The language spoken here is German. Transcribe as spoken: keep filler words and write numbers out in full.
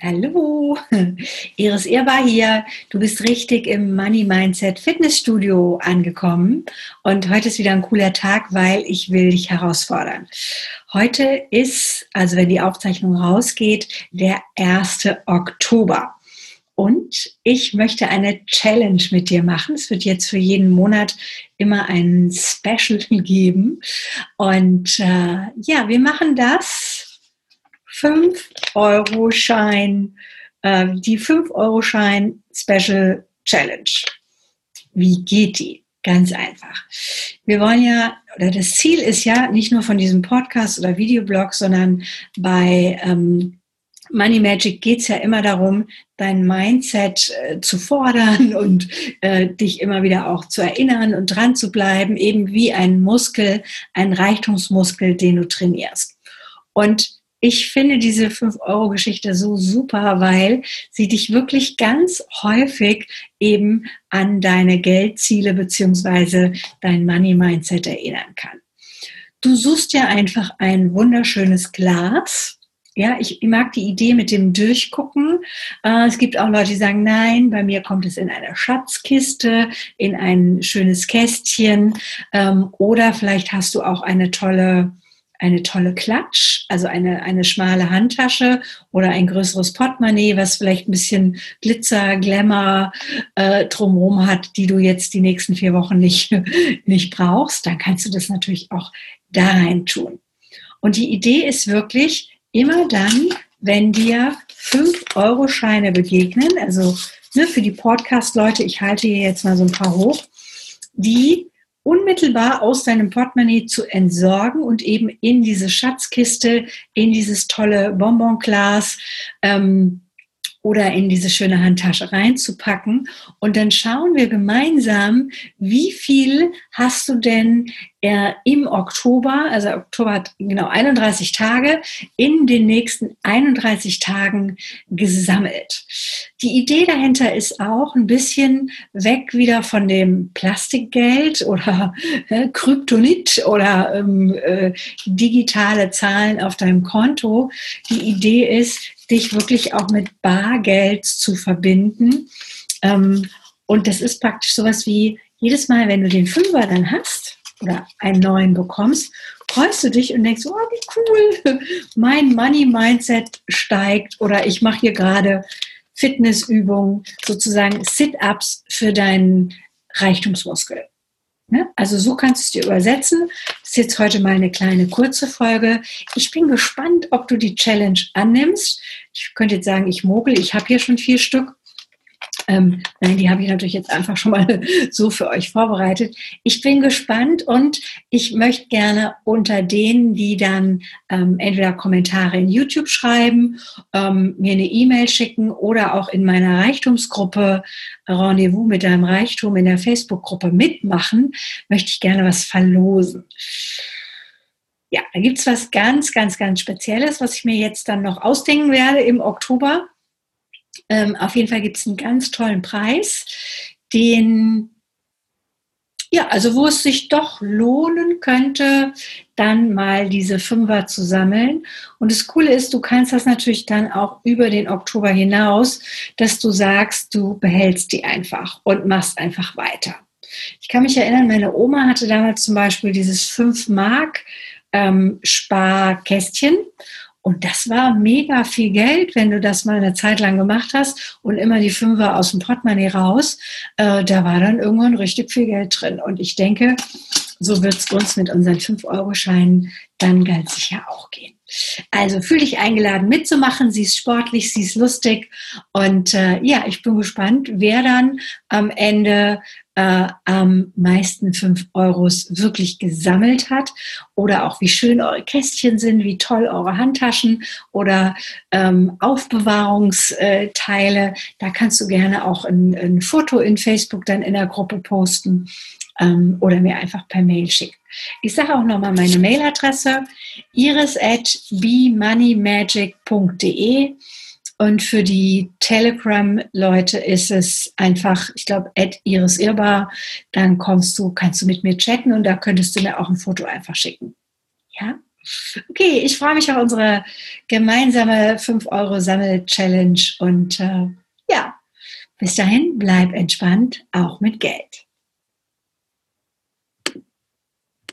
Hallo, Iris Irbar hier. Du bist richtig im Money Mindset Fitnessstudio angekommen und heute ist wieder ein cooler Tag, weil ich will dich herausfordern. Heute ist, also wenn die Aufzeichnung rausgeht, der erste Oktober und ich möchte eine Challenge mit dir machen. Es wird jetzt für jeden Monat immer ein Special geben und äh, ja, wir machen das fünf Euro Schein, äh, die fünf Euro Schein Special Challenge. Wie geht die? Ganz einfach. Wir wollen ja, oder das Ziel ist ja, nicht nur von diesem Podcast oder Videoblog, sondern bei ähm, Money Magic geht es ja immer darum, dein Mindset äh, zu fordern und äh, dich immer wieder auch zu erinnern und dran zu bleiben, eben wie ein Muskel, ein Reichtumsmuskel, den du trainierst. Und ich finde diese fünf Euro Geschichte so super, weil sie dich wirklich ganz häufig eben an deine Geldziele beziehungsweise dein Money Mindset erinnern kann. Du suchst ja einfach ein wunderschönes Glas. Ja, ich mag die Idee mit dem Durchgucken. Es gibt auch Leute, die sagen, nein, bei mir kommt es in eine Schatzkiste, in ein schönes Kästchen oder vielleicht hast du auch eine tolle eine tolle Klatsch, also eine, eine schmale Handtasche oder ein größeres Portemonnaie, was vielleicht ein bisschen Glitzer, Glamour äh, drumherum hat, die du jetzt die nächsten vier Wochen nicht, nicht brauchst, dann kannst du das natürlich auch da rein tun. Und die Idee ist wirklich, immer dann, wenn dir fünf Euro Scheine begegnen, also ne, für die Podcast-Leute, ich halte hier jetzt mal so ein paar hoch, die unmittelbar aus deinem Portemonnaie zu entsorgen und eben in diese Schatzkiste, in dieses tolle Bonbonglas ähm, oder in diese schöne Handtasche reinzupacken. Und dann schauen wir gemeinsam, wie viel hast du denn äh, im Oktober, also Oktober hat genau einunddreißig Tage, in den nächsten einunddreißig Tagen gesammelt. Die Idee dahinter ist auch ein bisschen weg wieder von dem Plastikgeld oder äh, Kryptonit oder ähm, äh, digitale Zahlen auf deinem Konto. Die Idee ist, dich wirklich auch mit Bargeld zu verbinden. Ähm, und das ist praktisch sowas wie, jedes Mal, wenn du den Fünfer dann hast oder einen neuen bekommst, freust du dich und denkst, oh, wie cool, mein Money-Mindset steigt oder ich mache hier gerade Fitnessübungen, sozusagen Sit-Ups für deinen Reichtumsmuskel. Ne? Also so kannst du es dir übersetzen. Das ist jetzt heute mal eine kleine kurze Folge. Ich bin gespannt, ob du die Challenge annimmst. Ich könnte jetzt sagen, ich mogel, ich habe hier schon vier Stück. Ähm, nein, die habe ich natürlich jetzt einfach schon mal so für euch vorbereitet. Ich bin gespannt und ich möchte gerne unter denen, die dann ähm, entweder Kommentare in YouTube schreiben, ähm, mir eine E-Mail schicken oder auch in meiner Reichtumsgruppe Rendezvous mit deinem Reichtum in der Facebook-Gruppe mitmachen, möchte ich gerne was verlosen. Ja, da gibt es was ganz, ganz, ganz Spezielles, was ich mir jetzt dann noch ausdenken werde im Oktober. Ähm, auf jeden Fall gibt es einen ganz tollen Preis, den, ja, also wo es sich doch lohnen könnte, dann mal diese Fünfer zu sammeln. Und das Coole ist, du kannst das natürlich dann auch über den Oktober hinaus, dass du sagst, du behältst die einfach und machst einfach weiter. Ich kann mich erinnern, meine Oma hatte damals zum Beispiel dieses fünf Mark ähm, Sparkästchen. Und das war mega viel Geld, wenn du das mal eine Zeit lang gemacht hast und immer die Fünfer aus dem Portemonnaie raus. Äh, da war dann irgendwann richtig viel Geld drin. Und ich denke, so wird es uns mit unseren fünf Euro Scheinen dann ganz sicher auch gehen. Also fühl dich eingeladen mitzumachen. Sie ist sportlich, sie ist lustig. Und äh, ja, ich bin gespannt, wer dann am Ende äh, am meisten fünf Euros wirklich gesammelt hat oder auch wie schön eure Kästchen sind, wie toll eure Handtaschen oder ähm, Aufbewahrungsteile. Da kannst du gerne auch ein, ein Foto in Facebook dann in der Gruppe posten ähm, oder mir einfach per Mail schicken. Ich sage auch nochmal meine Mailadresse, iris at be money magic punkt de. Und für die Telegram-Leute ist es einfach, ich glaube, at Iris Irbar, dann kommst du, kannst du mit mir chatten und da könntest du mir auch ein Foto einfach schicken. Ja? Okay, ich freue mich auf unsere gemeinsame fünf Euro Sammel-Challenge und äh, ja, bis dahin, bleib entspannt, auch mit Geld.